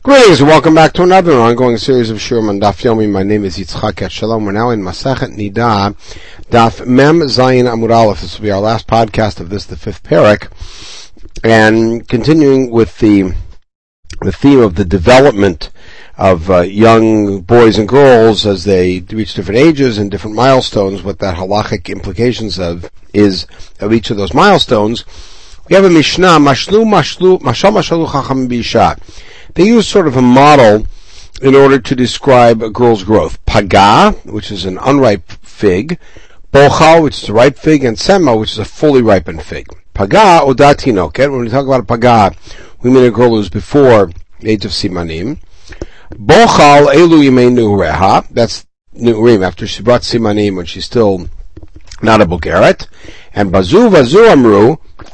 Greetings and welcome back to another ongoing series of Shurim on Daf Yomi. My name is Yitzchak Shalom. We're now in Masachet Nida, Daf Mem Zayin Amud Aleph. This will be our last podcast of this, the fifth parak, and continuing with the theme of the development of young boys and girls as they reach different ages and different milestones, what that halachic implications of each of those milestones. We have a Mishnah, Mashal Mashalu Chacham Bisha. They use sort of a model in order to describe a girl's growth. Paga, which is an unripe fig, Bochal, which is a ripe fig, and Sema, which is a fully ripened fig. Paga Odatinoket, when we talk about a Paga, we mean a girl who's before the age of Simanim. Bochal Elu Yimei Nureha, that's Nurim, after she brought Simanim when she's still not a Bogeret. And Bazu Amru,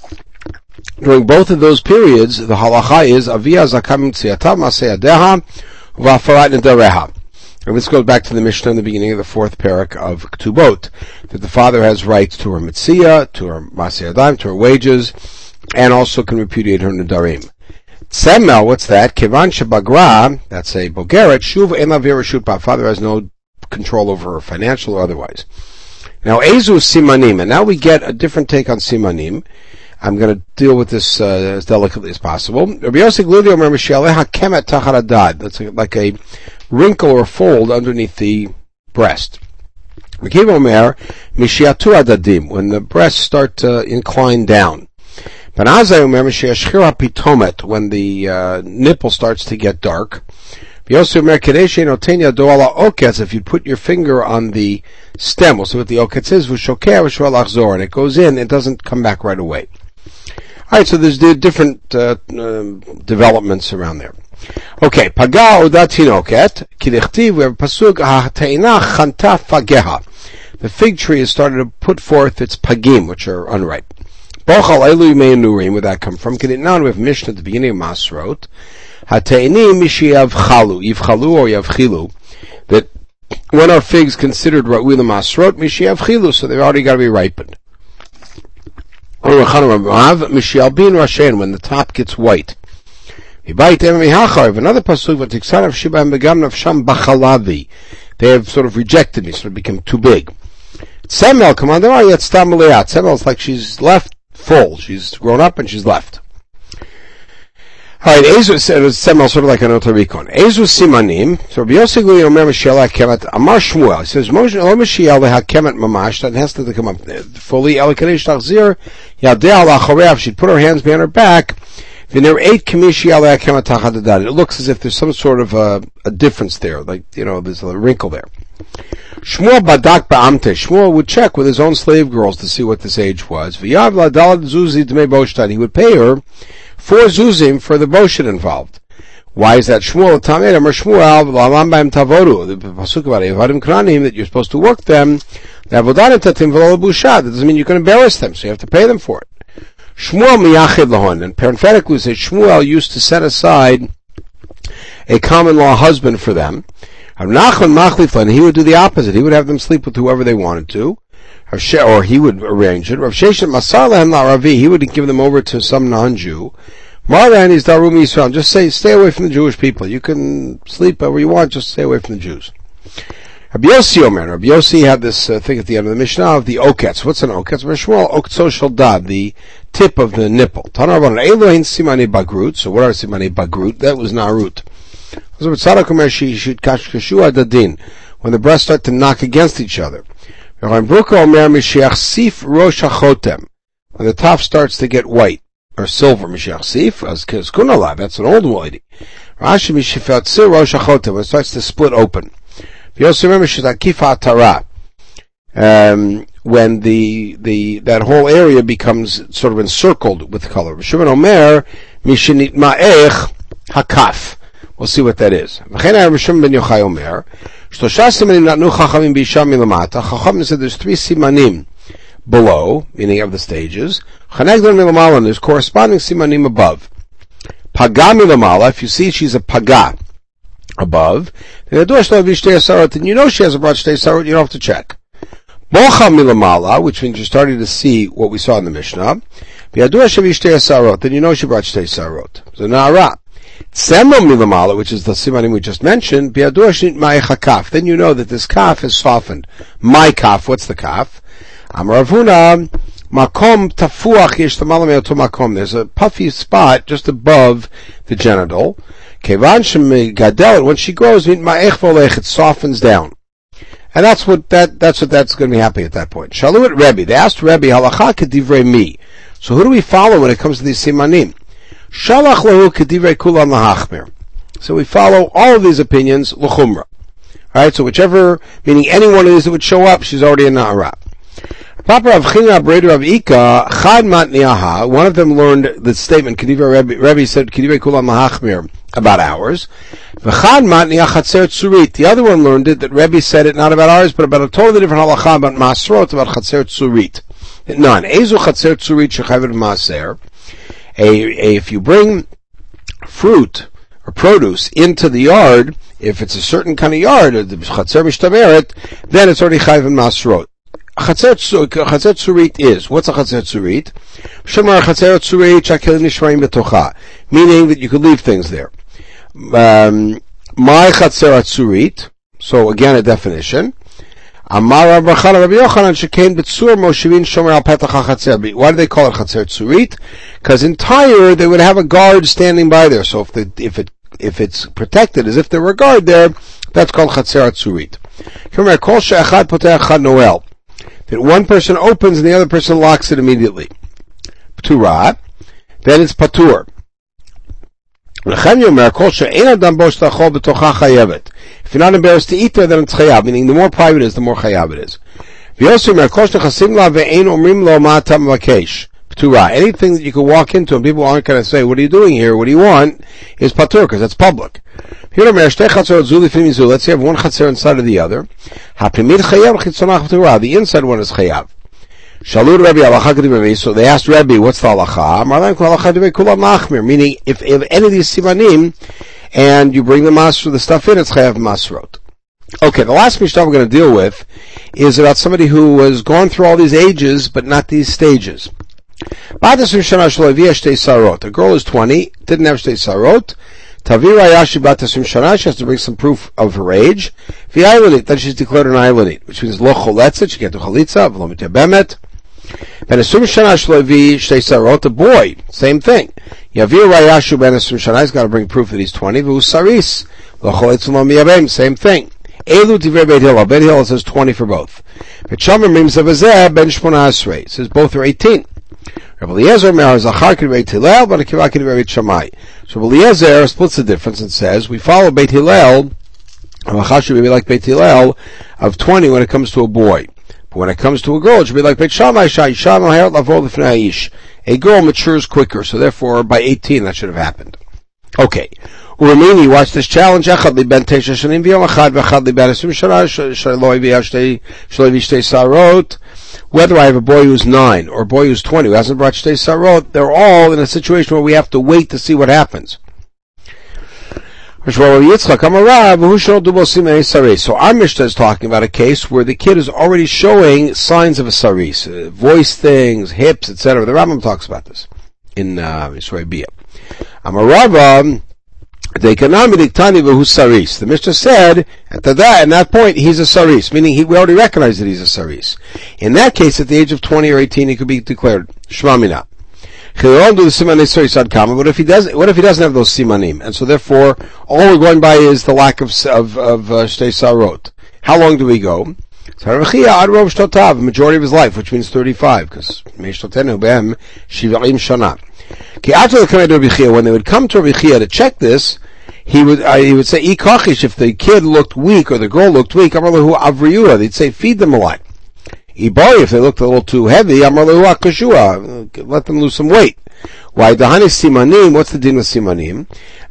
during both of those periods, the halacha is Avia Zakam Tziyata Maseyadeha Vafarat Nedareha. And this goes back to the Mishnah in the beginning of the fourth parak of Ketubot, that the father has rights to her mitzvah, to her maseyadayim, to her wages, and also can repudiate her nedarim. Tzemel, what's that? Kevan shebagra, that's a bogeret, shuv en lavir shutpa. Father has no control over her, financial or otherwise. Now, ezu simanim, and now we get a different take on simanim. I'm going to deal with this as delicately as possible. Rabbi Yossi Gludi Omer Mishialeha Kemet Tachar Adad. That's like a wrinkle or fold underneath the breast. Rekiv Omer Mishiatu Adadim, when the breasts start to incline down. Banazai Omer Mishiashchira Pitomet, when the nipple starts to get dark. Rabbi Yossi Omer Kadeshi Notenya Doala Oketz, if you put your finger on the stem, we'll see what the Oketz is, V'shokeh V'shol Achzor, and it goes in, it doesn't come back right away. Alright, so there's different developments around there. Okay, Paga Odatinoket, Kilichtiv, we have Pasuk HaTeina Chanta Fageha. The fig tree has started to put forth its pagim, which are unripe. Bochal Elu Yimei Nurim, where that come from? Now we have Mishnah at the beginning of Masrot. HaTeini Mishi Yavchalu, Yivchalu or Yavchilu, that when are figs considered Ra'ui Masrot, Mishi Yavchilu, so they've already got to be ripened. When the top gets white. Another pasuk, they have sort of rejected me, so it became too big. Semel is like she's left full. She's grown up and she's left. Alright, Ezu said Semel sort of like an otarikon. Ezu simanim. So Rabbi Yossi Gludi Omer Mishiel HaKemet Amar Shmuel. He says Moshe Lo Mishiel HaKemet Mamash. That has to come up fully. El Kadesh Tachzir Yadeh Al Achorev. She'd put her hands behind her back. V'ner eight Kamishiel HaKemet Tachadadad. It looks as if there's some sort of a difference there, like there's a wrinkle there. Shmuel Badak Ba'amte. Shmuel would check with his own slave girls to see what this age was. V'yav Ladalad Zuzi Dmei Boshtan. He would pay her 4 zuzim for the boshet involved. Why is that? Shmuel Tamed Amar Shmuel L'Alam B'Hem Tavodu. The pasuk about Evadim Kranim, that you're supposed to work them. L'Avodanim Tatim V'Lo L'Bushad. That doesn't mean you can embarrass them, so you have to pay them for it. Shmuel Miyachid Lahon, and parenthetically says Shmuel used to set aside a common law husband for them. Nachman Machlifan, he would do the opposite. He would have them sleep with whoever they wanted to. Or he would arrange it. Rav Sheshet Masar Lahem La'Aravi, he would give them over to some non-Jew. Marlan is Darum Yisrael. Just say, stay away from the Jewish people. You can sleep wherever you want, just stay away from the Jews. Rabbi Yossi Omer. Rabbi Yossi had this thing at the end of the Mishnah of the Oketz. What's an Oketz? Shmuel Oktso Shaldad, the tip of the nipple. Tanarban Elohin Simani Bagrut. So what are Simani Bagrut? That was Narut. When the breasts start to knock against each other. When the top starts to get white, or silver, that's an old lady. When it starts to split open. When that whole area becomes sort of encircled with color. We'll see what that is. Chacham said there's 3 simanim below, meaning of the stages. There's corresponding simanim above. Paga milamala, if you see she's a paga above, then you know she has a brought shtei sarot, you don't have to check. Bocha milamala, which means you're starting to see what we saw in the Mishnah. Then you know she brought shtei sarot. So na'ara. Tzemo milamala, which is the simanim we just mentioned, bi'adua shnit ma'echa kaf. Then you know that this kaf is softened. My kaf, what's the kaf? Amar Ravuna, makom tafuach yesh tamala me'oto makom. There's a puffy spot just above the genital. Kevan shemigadel, when she grows, ma'ech volech, it softens down. And that's what that's going to be happening at that point. Shalu at Rebbe. They asked Rebbe, halacha kedivrei mi. So who do we follow when it comes to these simanim? Shalach lahu kedivrei kulam lahachmir. So we follow all of these opinions, l'chumra. Alright, so whichever, meaning any one of these that would show up, she's already a na'ara. Papa Rav China Breder Rav Ika, chad matniaha, one of them learned the statement, Rebbe said, kedivrei kulam lahachmir, about ours. V'chad matniah chatzer tzurit. The other one learned it, that Rebbe said it not about ours, but about a totally different halacha, about masrot, about chatzer tzurit. None. Ezu chatzer tzurit shechayvet maser. If you bring fruit or produce into the yard, if it's a certain kind of yard, the chatzer mishtameret, then it's already chayvet masrot. Chatzer tzurit is, what's a chatzer tzurit? Shemar chatzer tzurit shakelim nishmarim betocha. Meaning that you could leave things there. My chatzer tzurit, so again a definition. Amar Rabbi Yochanan shekain b'tzur moshivin shomer al petach chatzer. Why do they call it chatzer tzurit? Because in Tyre they would have a guard standing by there. So if it's protected as if there were a guard there, that's called chatzer tzurit. Kol she'echad potech echad noel. That one person opens and the other person locks it immediately. P'turah, then it's patur. If you're not embarrassed to eat there, then it's chayav, meaning the more private it is, the more chayav it is. Anything that you can walk into and people aren't going to say, what are you doing here, what do you want, is patur, because that's public. Let's say you have one chatzer inside of the other. The inside one is chayav. Shalud Rebbe halacha kedivrei. So they asked Rebbe, what's the halacha? Meaning, if any of these simanim, and you bring the masr, the stuff in, it's chayav masrot. Okay, the last mishnah we're going to deal with is about somebody who has gone through all these ages, but not these stages. A girl is 20, didn't have shtei sarot. Tavira Yashi Batasim Shana, she has to bring some proof of her age. V'aylanit, then she's declared an aylanit, which means lo choletzet, she get to chalitza, v'lo mitebemet. Ben Asum Shana Shlovi Shtei Sarot, a boy, same thing. Yavir Rayashu Ben Asum Shana, he's got to bring proof that he's 20. V'u Saris, lo choletz v'lo miyabem, same thing. Elu Divrei Beit Hillel, Beit Hillel says 20 for both. V'chomer Mim Zavazeh Ben Shmona Asrei, says both are 18. Rabbi Eliezer Me'ar Zachar K'Divei Beit Hillel, but Akiva K'Divei Beit Shammai. So Rabbi Eliezer splits the difference and says, we follow Beit Hillel, Halacha should be like Beit Hillel, of 20 when it comes to a boy. But when it comes to a girl, it should be like Beit Shammai, a girl matures quicker, so therefore by 18 that should have happened. Okay. Uramini, watch this challenge. Echad li ben tesha shanim v'yom achad v'echad li ben esrim shana shaloi v'yashtei sarot. Whether I have a boy who's 9 or a boy who's 20 who hasn't brought shtei sarot, they're all in a situation where we have to wait to see what happens. So our Mishnah is talking about a case where the kid is already showing signs of a saris, voice things, hips, etc. The Rambam talks about this in Yisroi Bia. Amarava, the Mishnah said at that point he's a saris, meaning we already recognize that he's a saris. In that case, at the age of 20 or 18, he could be declared shmamina. But what if he doesn't have those simanim, and so therefore all we're going by is the lack of shtei sarot? How long do we go? The majority of his life, which means 35, because when they would come to Rabbi Chia to check this, he would say, if the kid looked weak or the girl looked weak, they'd say, feed them a lot. If they looked a little too heavy, let them lose some weight. Why? Simanim, what's the din with simanim?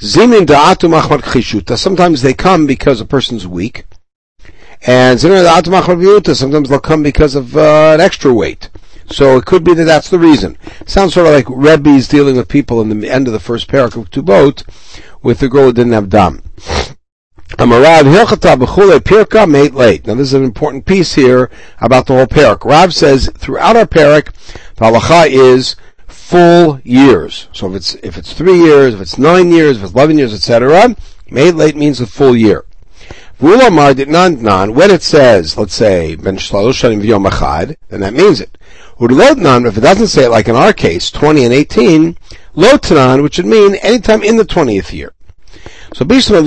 Sometimes they come because a person's weak. And sometimes they'll come because of an extra weight. So it could be that that's the reason. Sounds sort of like Rebbe's dealing with people in the end of the first parak of Ketubot with the girl who didn't have dam. Amarav Hilchata B'chule Pirka made late. Now this is an important piece here about the whole parak. Rav says throughout our parak, the halacha is full years. So if it's 3 years, if it's 9 years, if it's 11 years, etc., made late means a full year. When it says, let's say, ben shalosh shanim v'yom echad, then that means it. If it doesn't say it, like in our case, 20 and 18, lo tanan, which would mean anytime in the 20th year. So, according to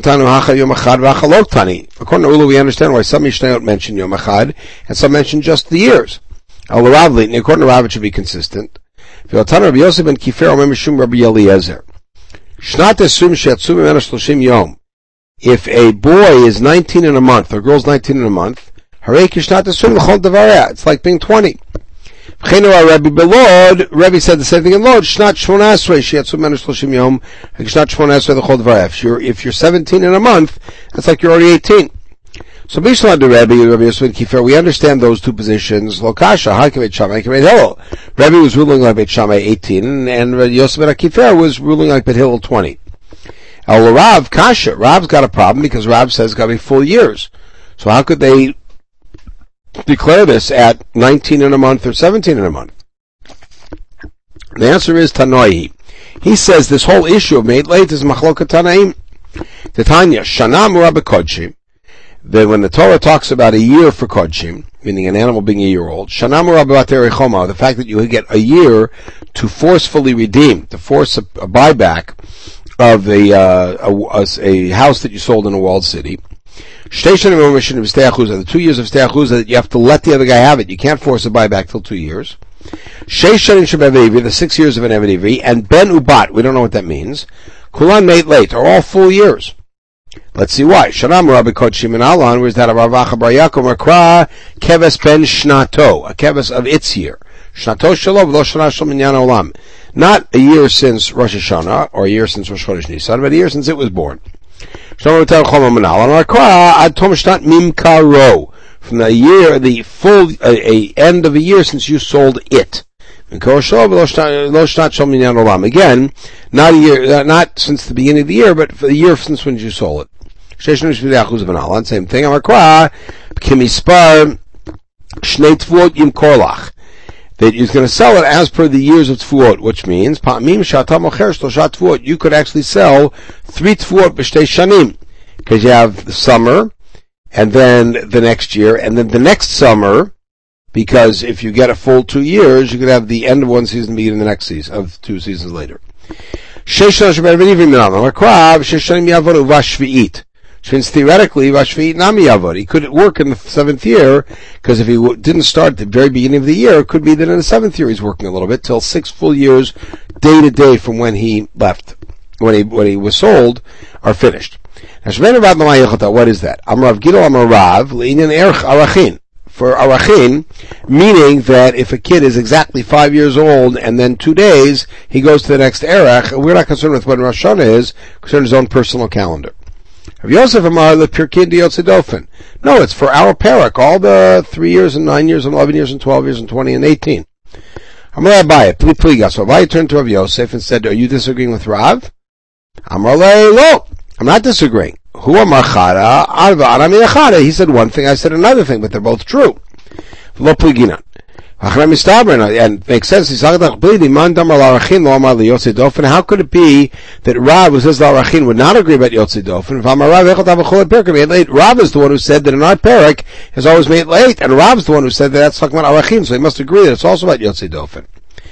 Ulu, we understand why some Mishnayot mention Yom Echad, and some mention just the years. According to Rav, it should be consistent. If a boy is 19 in a month, or a girl's 19 in a month, it's like being 20. Rebbe said the same thing in Lod. If you're 17 in a month, that's like you're already 18. So Bishlan de Rebbe Yosef Kifer, we understand those two positions. Lokasha, Hakavit Shammai, Hakavit Hillel. Rebbe was ruling like Beit Shammai 18, and Yosef Kifer was ruling like Beit Hillel 20. El Rav Kasha, Rav's got a problem because Rav says it's got to be full years. So how could they declare this at 19 in a month or 17 in a month? The answer is Tanoi. He says this whole issue of made late is Machloka Tanaim. Titania, Shana Murah B'Kodshim. That when the Torah talks about a year for Kodshim, meaning an animal being a year old, Shana Murah B'Batei Choma, the fact that you get a year to forcefully redeem, to force a buyback of a house that you sold in a walled city. The 2 years of Stei Achuzah, you have to let the other guy have it. You can't force a buyback till 2 years. The 6 years of an Eved Ivri, and Ben Ubat, we don't know what that means. Kulan made late, are all full years. Let's see why. Shanam Rabbi Kodshim and Alan, where's that a Ravacha Bar Yaakov Makra, Keves Ben Shnato, a Keves of its year. Shnato Shalom, Lo Shana Shal Minyan Olam. Not a year since Rosh Hashanah, or a year since Rosh Chodesh Nisan, but a year since it was born. From the year, the full end of a year since you sold it. Again, not a year, not since the beginning of the year, but for the year since when you sold it. Same thing. That he's going to sell it as per the years of Tfuot, which means, you could actually sell 3 Tfuot b'shtei shanim. Because you have the summer, and then the next year, and then the next summer, because if you get a full 2 years, you could have the end of one season beginning the next season, of 2 seasons later. Which means theoretically, he could work in the 7th year, because if he didn't start at the very beginning of the year, it could be that in the 7th year he's working a little bit, till 6 full years, day to day from when he left, when he was sold, are finished. Now, what is that? Amrav Gidol Amarav, Le'inyan Erech Arachin. For Arachin, meaning that if a kid is exactly 5 years old, and then 2 days, he goes to the next Erech, we're not concerned with when Rosh Hashanah is, concerned with his own personal calendar. Yosef Amar LePirkin Diotzidofen. No, it's for our parak, all the 3 years and 9 years and 11 years and 12 years and 20 and 18. Amar Abaye, Pligas. So Abaye turned to Rav Yosef and said, are you disagreeing with Rav? Amar Lo, I'm not disagreeing. Hu Amar Chada, Arva Arami Chada. He said one thing, I said another thing, but they're both true. Lo Pliginan. And it makes sense. How could it be that Rav, who says L'Arachin, would not agree about Yotzei Dofen? Rav is the one who said that in our parak has always made late, and Rav is the one who said that that's talking about Arachin, so he must agree that it's also about Yotzei Dofen.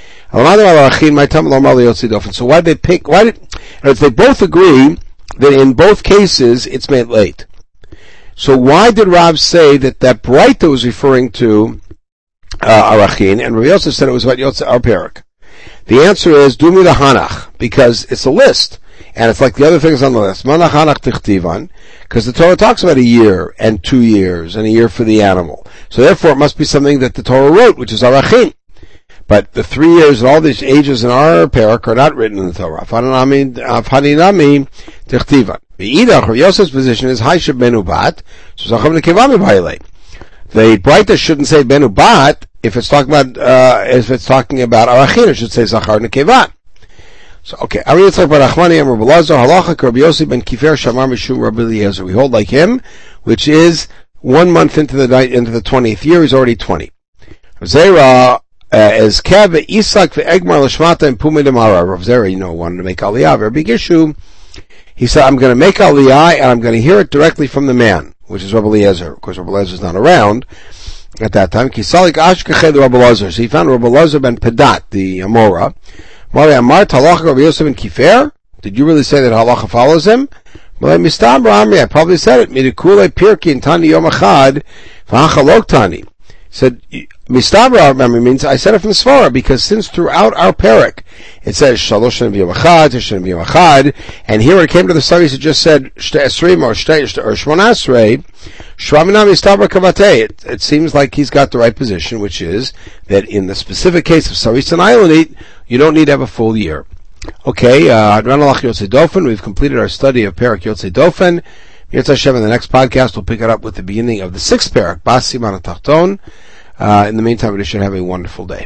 So why did they pick? If they both agree that in both cases it's made late, so why did Rav say that Braita was referring to Arachin, and Rav Yosef said it was about Yotzei our parak? The answer is Dumi the Hanach, because it's a list, and it's like the other things on the list. Manach Hanach Tichtivan, because the Torah talks about a year and 2 years and a year for the animal. So therefore, it must be something that the Torah wrote, which is Arachin. But the 3 years and all these ages in our parak are not written in the Torah. Haninami Tichtivan. The Idach, Rav Yosef's position is Haishab Benubat, so Zacham Nekevah Mebailei. The Braita shouldn't say Benubat if it's talking about Arachin. It should say Zachar Nekevah. So okay, Ari Yitzchak Bar Nachmani Amar Belazar Halacha Rabbi Yossi ben Kifer Shamar Mishum Rabbi Eliezer. We hold like him, which is 1 month into the 20th year. He's already 20. Zera as Kev Isak ve'egmar l'shmata and pumi demara. Rav Zera, wanted to make aliyah. Very big issue. He said, I'm going to make aliyah and I'm going to hear it directly from the man, which is Rabbi Eliezer. Of course, Rabbi Eliezer is not around at that time. Kisalik ashkeched Rabbi Eliezer. So he found Rabbi Eliezer ben Pedat, the Amora. Mari Amar Halacha Rabbi Yosef ben Kifer. Did you really say that halacha follows him? I probably said it. Midikule pirki and tani yom achad v'hachalok tani. Said mistabra means I said it from the Svara because since throughout our parak it says shalosh shem yom achad, shem yom achad, and here it came to the studies it just said shte esrim or shmona esrei. Shramina mistabra kavate. It seems like he's got the right position, which is that in the specific case of saris and aylanit, you don't need to have a full year. Okay, we've completed our study of Parak Yotzei Dofen. Yetz Hashem, in the next podcast, we'll pick it up with the beginning of the 6th Parak, Bas Siman HaTachton. In the meantime, we should have a wonderful day.